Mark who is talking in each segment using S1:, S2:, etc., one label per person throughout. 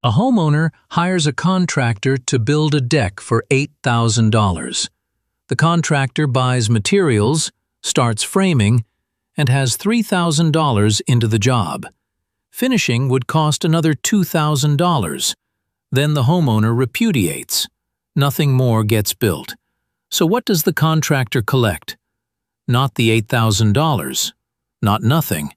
S1: A homeowner hires a contractor to build a deck for $8,000. The contractor buys materials, starts framing, and has $3,000 into the job. Finishing would cost another $2,000. Then the homeowner repudiates. Nothing more gets built. So what does the contractor collect? Not the $8,000. Not nothing.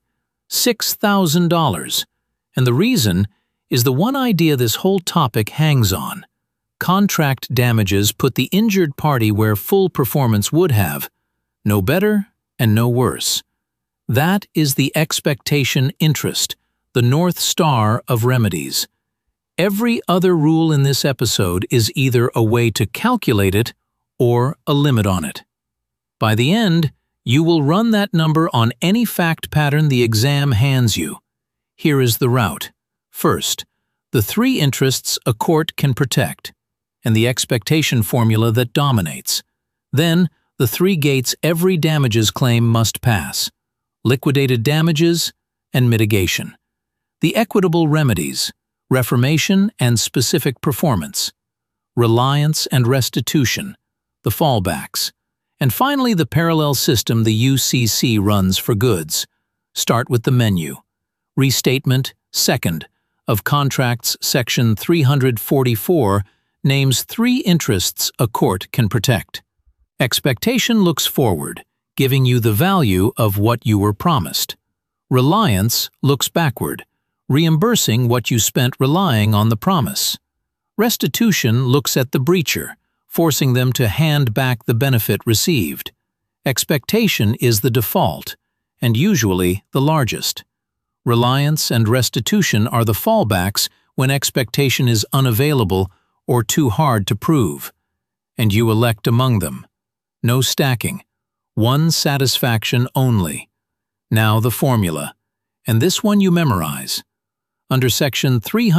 S1: $6,000. And the reason is the one idea this whole topic hangs on. Contract damages put the injured party where full performance would have. No better and no worse. That is the expectation interest, the North Star of remedies. Every other rule in this episode is either a way to calculate it or a limit on it. By the end, you will run that number on any fact pattern the exam hands you. Here is the route. First, the three interests a court can protect, and the expectation formula that dominates. Then, the three gates every damages claim must pass: liquidated damages and mitigation. The equitable remedies: reformation and specific performance, reliance and restitution, the fallbacks, and finally the parallel system the UCC runs for goods. Start with the menu. Restatement, second, of Contracts Section 344 names three interests a court can protect. Expectation looks forward, giving you the value of what you were promised. Reliance looks backward, reimbursing what you spent relying on the promise. Restitution looks at the breacher, forcing them to hand back the benefit received. Expectation is the default, and usually the largest. Reliance and restitution are the fallbacks when expectation is unavailable or too hard to prove, and you elect among them. No stacking, one satisfaction only. Now the formula, and this one you memorize. Under Section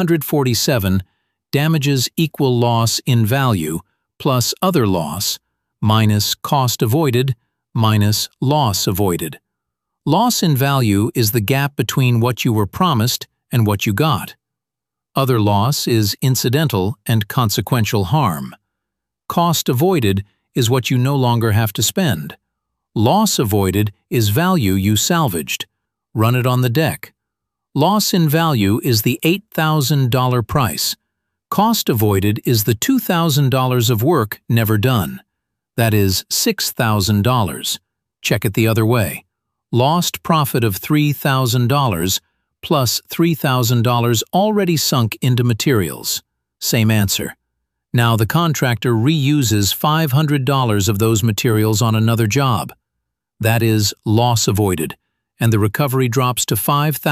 S1: 347, damages equal loss in value plus other loss minus cost avoided minus loss avoided. Loss in value is the gap between what you were promised and what you got. Other loss is incidental and consequential harm. Cost avoided is what you no longer have to spend. Loss avoided is value you salvaged. Run it on the deck. Loss in value is the $8,000 price. Cost avoided is the $2,000 of work never done. That is $6,000. Check it the other way. Lost profit of $3,000 plus $3,000 already sunk into materials. Same answer. Now the contractor reuses $500 of those materials on another job. That is loss avoided, and the recovery drops to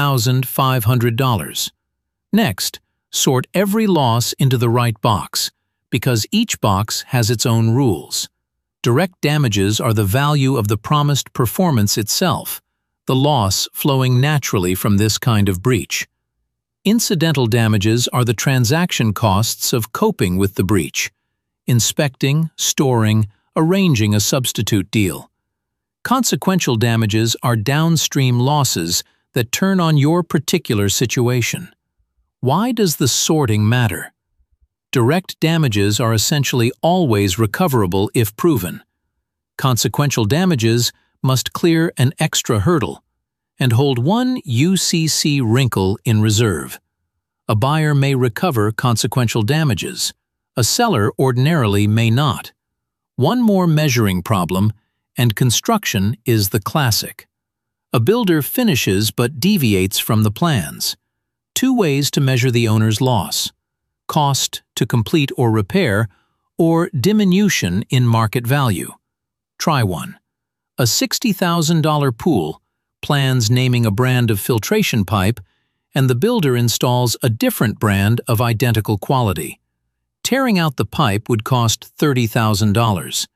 S1: $5,500. Next, sort every loss into the right box, because each box has its own rules. Direct damages are the value of the promised performance itself, the loss flowing naturally from this kind of breach. Incidental damages are the transaction costs of coping with the breach, inspecting, storing, arranging a substitute deal. Consequential damages are downstream losses that turn on your particular situation. Why does the sorting matter? Direct damages are essentially always recoverable if proven. Consequential damages must clear an extra hurdle and hold one UCC wrinkle in reserve. A buyer may recover consequential damages. A seller ordinarily may not. One more measuring problem, and construction is the classic. A builder finishes but deviates from the plans. Two ways to measure the owner's loss: cost to complete or repair, or diminution in market value. Try one. A $60,000 pool plans naming a brand of filtration pipe, and the builder installs a different brand of identical quality. Tearing out the pipe would cost $30,000.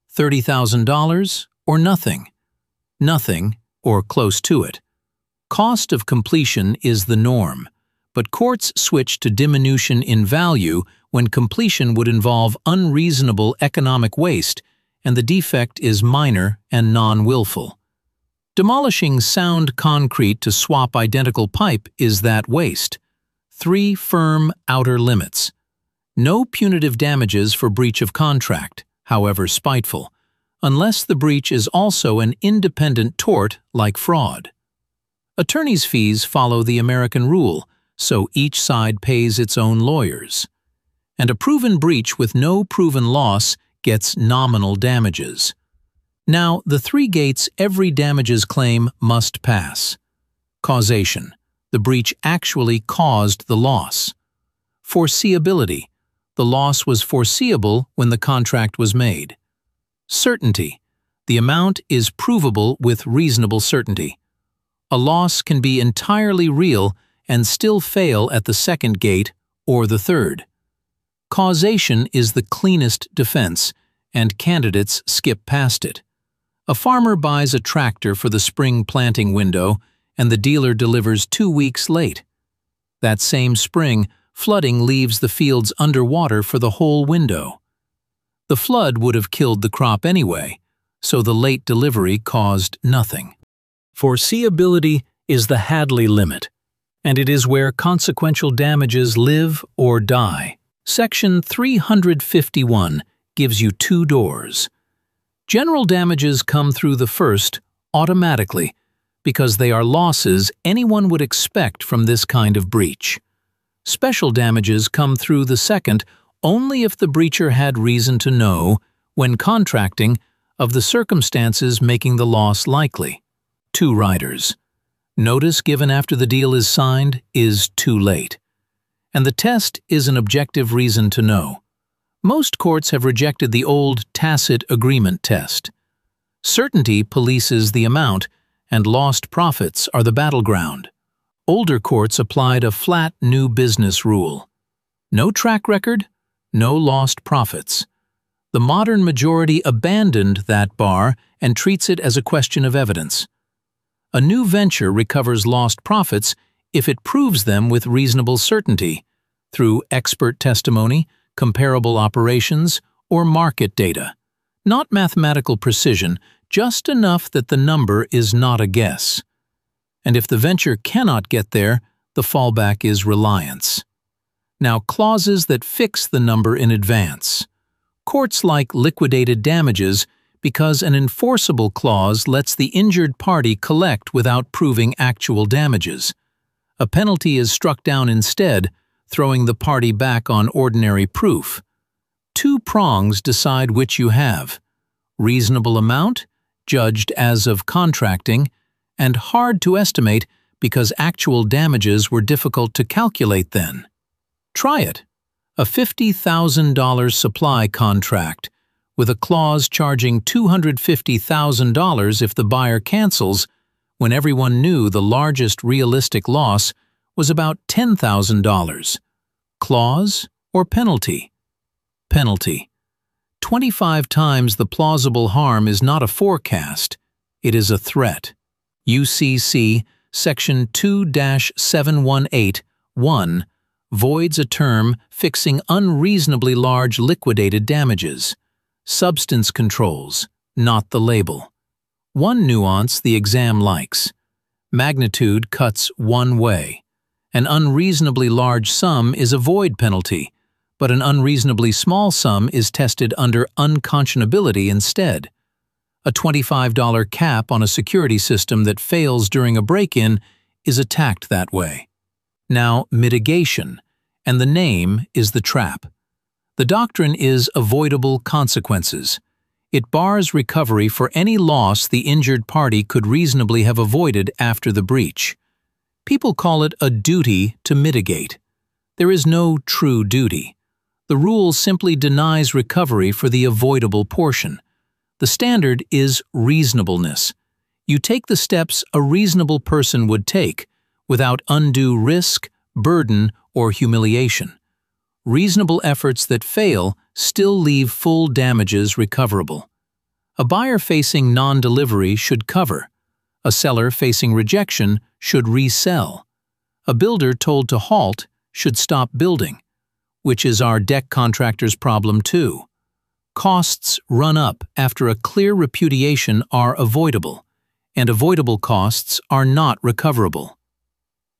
S1: $30,000 or nothing. Nothing or close to it. Cost of completion is the norm, but courts switch to diminution in value when completion would involve unreasonable economic waste and the defect is minor and non-willful. Demolishing sound concrete to swap identical pipe is that waste. 3 firm outer limits. No punitive damages for breach of contract, however spiteful, unless the breach is also an independent tort like fraud. Attorney's fees follow the American rule, so each side pays its own lawyers. And a proven breach with no proven loss gets nominal damages. Now, the 3 gates every damages claim must pass. Causation. The breach actually caused the loss. Foreseeability. The loss was foreseeable when the contract was made. Certainty. The amount is provable with reasonable certainty. A loss can be entirely real and still fail at the second gate or the third. Causation is the cleanest defense, and candidates skip past it. A farmer buys a tractor for the spring planting window, and the dealer delivers 2 weeks late. That same spring, flooding leaves the fields underwater for the whole window. The flood would have killed the crop anyway, so the late delivery caused nothing. Foreseeability is the Hadley limit, and it is where consequential damages live or die. Section 351 gives you 2 doors. General damages come through the first automatically because they are losses anyone would expect from this kind of breach. Special damages come through the second only if the breacher had reason to know, when contracting, of the circumstances making the loss likely. 2 riders. Notice given after the deal is signed is too late. And the test is an objective reason to know. Most courts have rejected the old tacit agreement test. Certainty polices the amount, and lost profits are the battleground. Older courts applied a flat new business rule. No track record, no lost profits. The modern majority abandoned that bar and treats it as a question of evidence. A new venture recovers lost profits if it proves them with reasonable certainty, through expert testimony, comparable operations, or market data. Not mathematical precision, just enough that the number is not a guess. And if the venture cannot get there, the fallback is reliance. Now, clauses that fix the number in advance. Courts like liquidated damages because an enforceable clause lets the injured party collect without proving actual damages. A penalty is struck down instead, throwing the party back on ordinary proof. 2 prongs decide which you have: reasonable amount, judged as of contracting, and hard to estimate because actual damages were difficult to calculate then. Try it. A $50,000 supply contract, with a clause charging $250,000 if the buyer cancels, when everyone knew the largest realistic loss was about $10,000. Clause or penalty? Penalty. 25 times the plausible harm is not a forecast, it is a threat. UCC Section 2-718(1) voids a term fixing unreasonably large liquidated damages. Substance controls, not the label. One nuance the exam likes. Magnitude cuts one way. An unreasonably large sum is a void penalty, but an unreasonably small sum is tested under unconscionability instead. A $25 cap on a security system that fails during a break-in is attacked that way. Now, mitigation, and the name is the trap. The doctrine is avoidable consequences. It bars recovery for any loss the injured party could reasonably have avoided after the breach. People call it a duty to mitigate. There is no true duty. The rule simply denies recovery for the avoidable portion. The standard is reasonableness. You take the steps a reasonable person would take, without undue risk, burden, or humiliation. Reasonable efforts that fail still leave full damages recoverable. A buyer facing non-delivery should cover. A seller facing rejection should resell. A builder told to halt should stop building, which is our deck contractor's problem too. Costs run up after a clear repudiation are avoidable, and avoidable costs are not recoverable.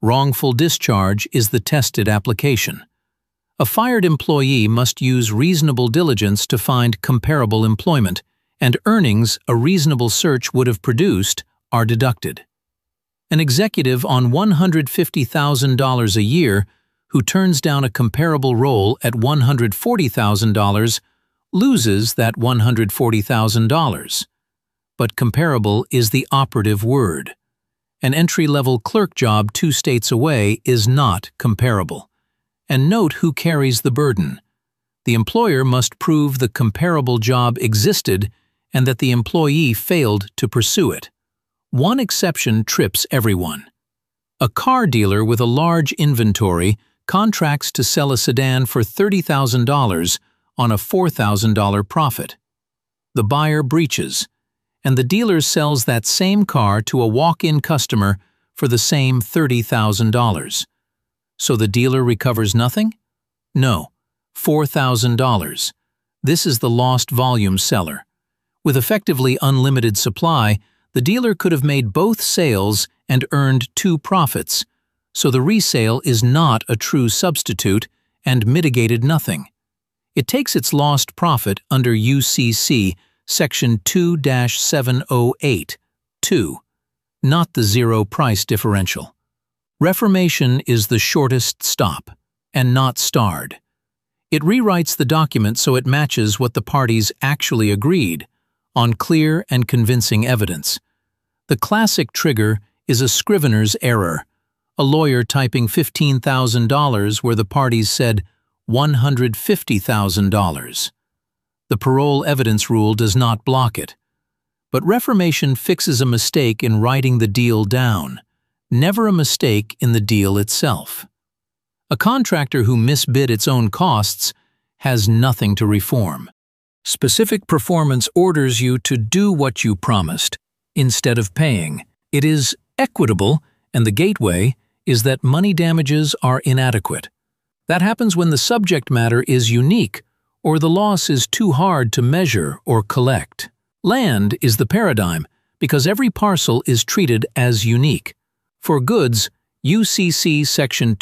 S1: Wrongful discharge is the tested application. A fired employee must use reasonable diligence to find comparable employment, and earnings a reasonable search would have produced are deducted. An executive on $150,000 a year who turns down a comparable role at $140,000 loses that $140,000. But comparable is the operative word. An entry-level clerk job 2 states away is not comparable. And note who carries the burden. The employer must prove the comparable job existed and that the employee failed to pursue it. One exception trips everyone. A car dealer with a large inventory contracts to sell a sedan for $30,000 on a $4,000 profit. The buyer breaches, and the dealer sells that same car to a walk-in customer for the same $30,000. So the dealer recovers nothing? No, $4,000. This is the lost volume seller. With effectively unlimited supply, the dealer could have made both sales and earned 2 profits, so the resale is not a true substitute and mitigated nothing. It takes its lost profit under UCC Section 2-708, 2, not the zero price differential. Reformation is the shortest stop, and not starred. It rewrites the document so it matches what the parties actually agreed, on clear and convincing evidence. The classic trigger is a scrivener's error, a lawyer typing $15,000 where the parties said $150,000. The parole evidence rule does not block it. But reformation fixes a mistake in writing the deal down, never a mistake in the deal itself. A contractor who misbid its own costs has nothing to reform. Specific performance orders you to do what you promised, instead of paying. It is equitable, and the gateway is that money damages are inadequate. That happens when the subject matter is unique, or the loss is too hard to measure or collect. Land is the paradigm, because every parcel is treated as unique. For goods, UCC Section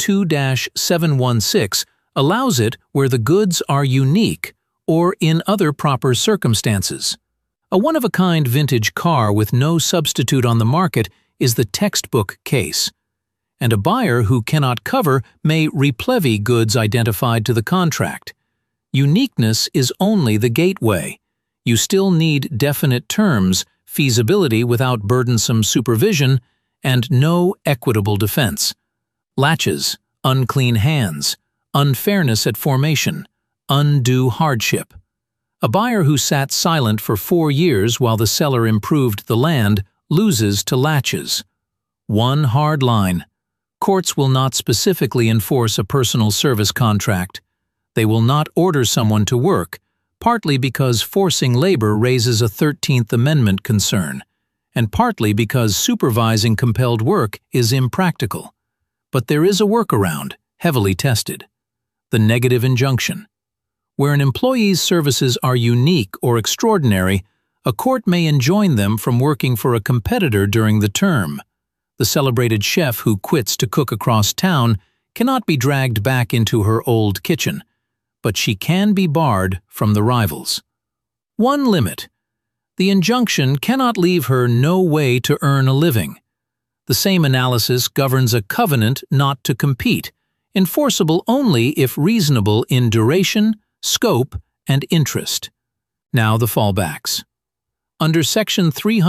S1: 2-716 allows it where the goods are unique or in other proper circumstances. A one-of-a-kind vintage car with no substitute on the market is the textbook case, and a buyer who cannot cover may replevy goods identified to the contract. Uniqueness is only the gateway. You still need definite terms, feasibility without burdensome supervision, and no equitable defense. Latches, unclean hands, unfairness at formation, undue hardship. A buyer who sat silent for 4 years while the seller improved the land loses to latches. One hard line. Courts will not specifically enforce a personal service contract. They will not order someone to work, partly because forcing labor raises a 13th Amendment concern, and partly because supervising compelled work is impractical. But there is a workaround, heavily tested. The negative injunction. Where an employee's services are unique or extraordinary, a court may enjoin them from working for a competitor during the term. The celebrated chef who quits to cook across town cannot be dragged back into her old kitchen, but she can be barred from the rivals. One limit. The injunction cannot leave her no way to earn a living. The same analysis governs a covenant not to compete, enforceable only if reasonable in duration, scope, and interest. Now the fallbacks. Under Section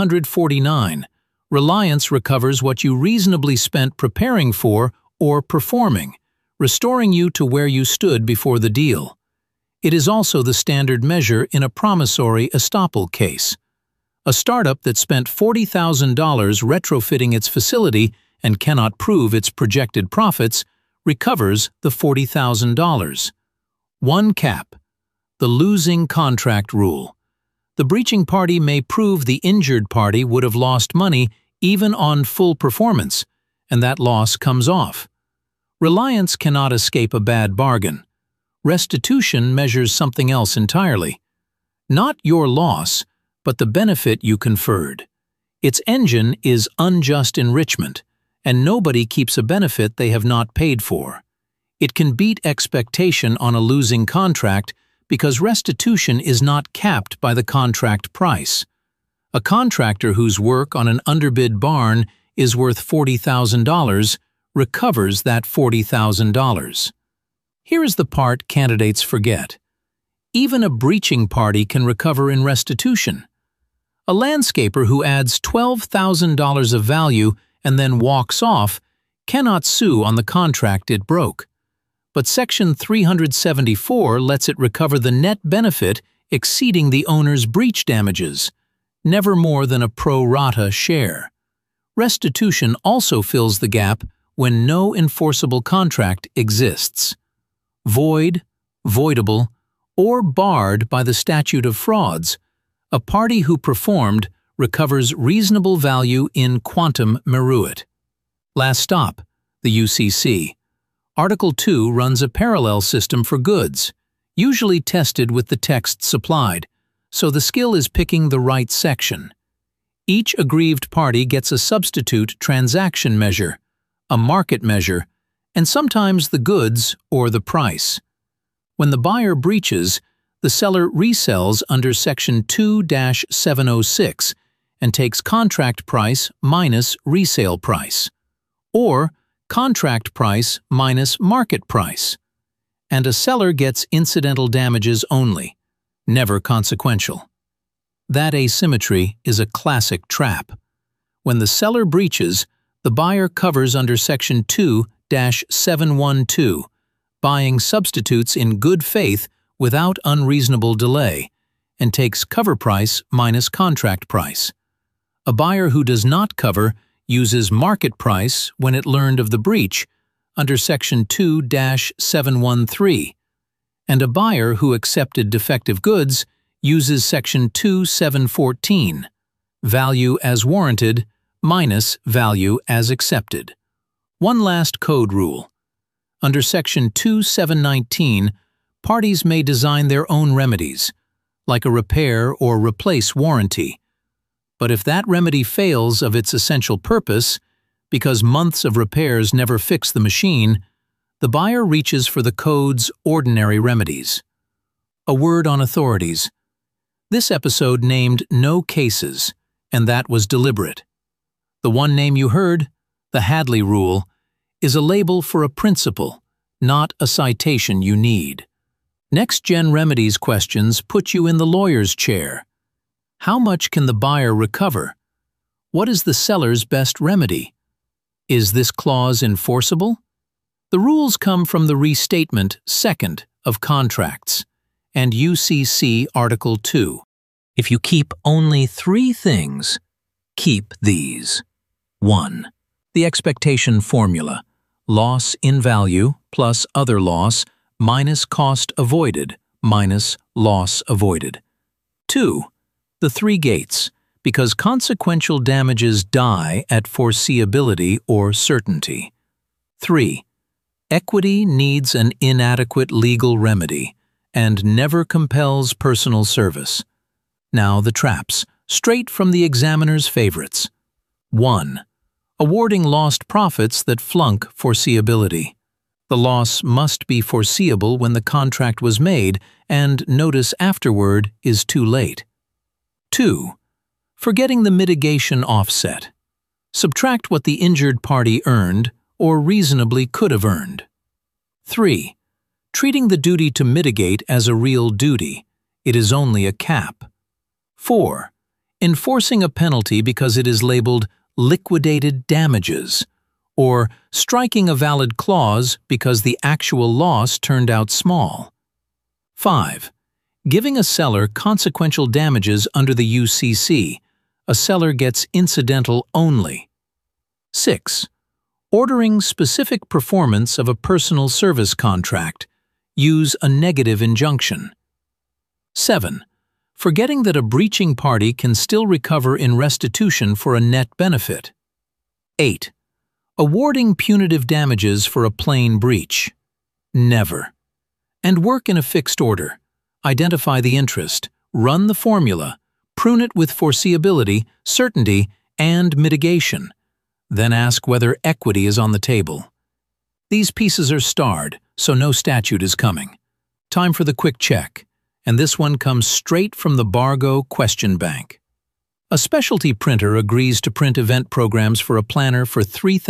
S1: 349, reliance recovers what you reasonably spent preparing for or performing, restoring you to where you stood before the deal. It is also the standard measure in a promissory estoppel case. A startup that spent $40,000 retrofitting its facility and cannot prove its projected profits recovers the $40,000. One cap. The losing contract rule. The breaching party may prove the injured party would have lost money even on full performance, and that loss comes off. Reliance cannot escape a bad bargain. Restitution measures something else entirely. Not your loss, but the benefit you conferred. Its engine is unjust enrichment, and nobody keeps a benefit they have not paid for. It can beat expectation on a losing contract because restitution is not capped by the contract price. A contractor whose work on an underbid barn is worth $40,000 recovers that $40,000. Here is the part candidates forget. Even a breaching party can recover in restitution. A landscaper who adds $12,000 of value and then walks off cannot sue on the contract it broke. But Section 374 lets it recover the net benefit exceeding the owner's breach damages, never more than a pro rata share. Restitution also fills the gap when no enforceable contract exists. Void, voidable, or barred by the statute of frauds, a party who performed recovers reasonable value in quantum meruit. Last stop, the UCC. Article 2 runs a parallel system for goods, usually tested with the text supplied, so the skill is picking the right section. Each aggrieved party gets a substitute transaction measure, a market measure, and sometimes the goods or the price. When the buyer breaches, the seller resells under Section 2-706 and takes contract price minus resale price, or contract price minus market price. And a seller gets incidental damages only, never consequential. That asymmetry is a classic trap. When the seller breaches, the buyer covers under Section 2-712, buying substitutes in good faith without unreasonable delay, and takes cover price minus contract price. A buyer who does not cover uses market price when it learned of the breach under Section 2-713, and a buyer who accepted defective goods uses Section 2-714, value as warranted minus value as accepted. One last code rule. Under Section 2-719, parties may design their own remedies, like a repair or replace warranty. But if that remedy fails of its essential purpose, because months of repairs never fix the machine, the buyer reaches for the code's ordinary remedies. A word on authorities. This episode named no cases, and that was deliberate. The one name you heard, the Hadley Rule, is a label for a principle, not a citation you need. Next-gen remedies questions put you in the lawyer's chair. How much can the buyer recover? What is the seller's best remedy? Is this clause enforceable? The rules come from the Restatement Second of Contracts and UCC Article 2. If you keep only 3 things, keep these. 1. The expectation formula: loss in value plus other loss minus cost avoided minus loss avoided. 2. The 3 gates, because consequential damages die at foreseeability or certainty. 3. Equity needs an inadequate legal remedy and never compels personal service. Now the traps, straight from the examiner's favorites. 1. Awarding lost profits that flunk foreseeability. The loss must be foreseeable when the contract was made, and notice afterward is too late. 2. Forgetting the mitigation offset. Subtract what the injured party earned or reasonably could have earned. 3. Treating the duty to mitigate as a real duty. It is only a cap. 4. Enforcing a penalty because it is labeled liquidated damages, or striking a valid clause because the actual loss turned out small. 5. Giving a seller consequential damages under the UCC. A seller gets incidental only. 6. Ordering specific performance of a personal service contract. Use a negative injunction. 7. Forgetting that a breaching party can still recover in restitution for a net benefit. 8. Awarding punitive damages for a plain breach. Never. And work in a fixed order. Identify the interest, run the formula, prune it with foreseeability, certainty, and mitigation. Then ask whether equity is on the table. These pieces are starred, so no statute is coming. Time for the quick check, and this one comes straight from the Bargo question bank. A specialty printer agrees to print event programs for a planner for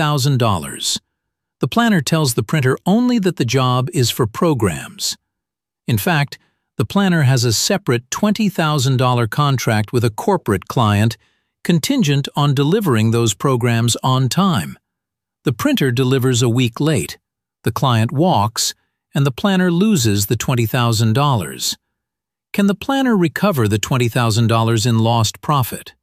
S1: $3,000. The planner tells the printer only that the job is for programs. In fact, the planner has a separate $20,000 contract with a corporate client contingent on delivering those programs on time. The printer delivers a week late, the client walks, and the planner loses the $20,000. Can the planner recover the $20,000 in lost profit?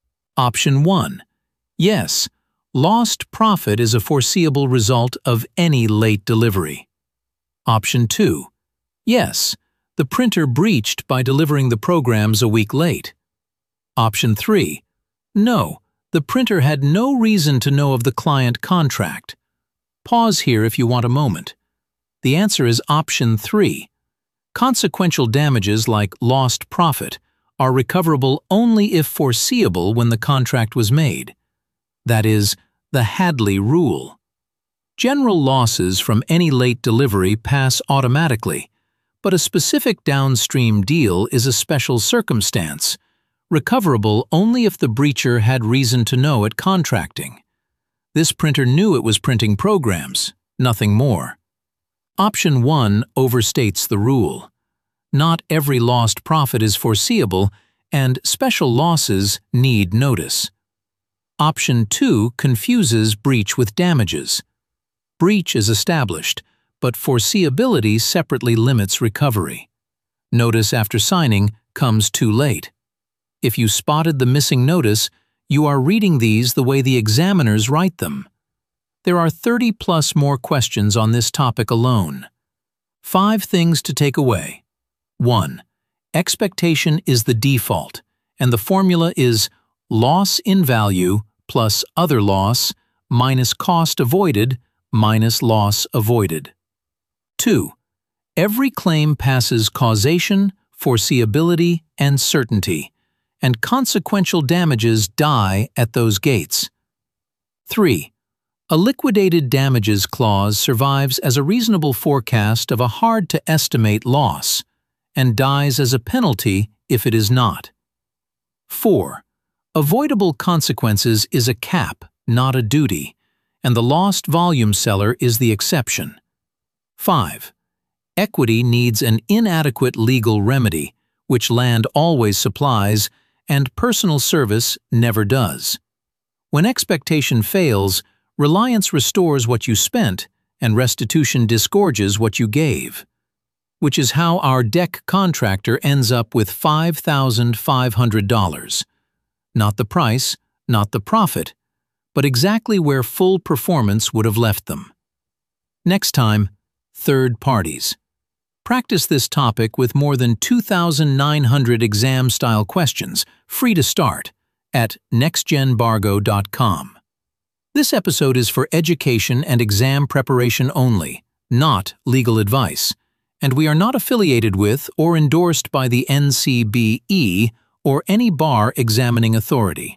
S1: Option 1. Yes, lost profit is a foreseeable result of any late delivery. Option 2. Yes, the printer breached by delivering the programs a week late. Option 3. No, the printer had no reason to know of the client contract. Pause here if you want a moment. The answer is option 3. Consequential damages like lost profit are recoverable only if foreseeable when the contract was made. That is, the Hadley rule. General losses from any late delivery pass automatically, but a specific downstream deal is a special circumstance, recoverable only if the breacher had reason to know at contracting. This printer knew it was printing programs, nothing more. Option 1 overstates the rule. Not every lost profit is foreseeable, and special losses need notice. Option 2 confuses breach with damages. Breach is established, but foreseeability separately limits recovery. Notice after signing comes too late. If you spotted the missing notice, you are reading these the way the examiners write them. There are 30+ more questions on this topic alone. 5 things to take away. 1. Expectation is the default, and the formula is loss in value plus other loss minus cost avoided minus loss avoided. 2. Every claim passes causation, foreseeability, and certainty, and consequential damages die at those gates. 3. A liquidated damages clause survives as a reasonable forecast of a hard-to-estimate loss, and dies as a penalty if it is not. 4. Avoidable consequences is a cap, not a duty, and the lost volume seller is the exception. 5. Equity needs an inadequate legal remedy, which land always supplies, and personal service never does. When expectation fails, reliance restores what you spent, and restitution disgorges what you gave. Which is how our deck contractor ends up with $5,500. Not the price, not the profit, but exactly where full performance would have left them. Next time, third parties. Practice this topic with more than 2,900 exam-style questions, free to start, at nextgenbargo.com. This episode is for education and exam preparation only, not legal advice, and we are not affiliated with or endorsed by the NCBE or any bar examining authority.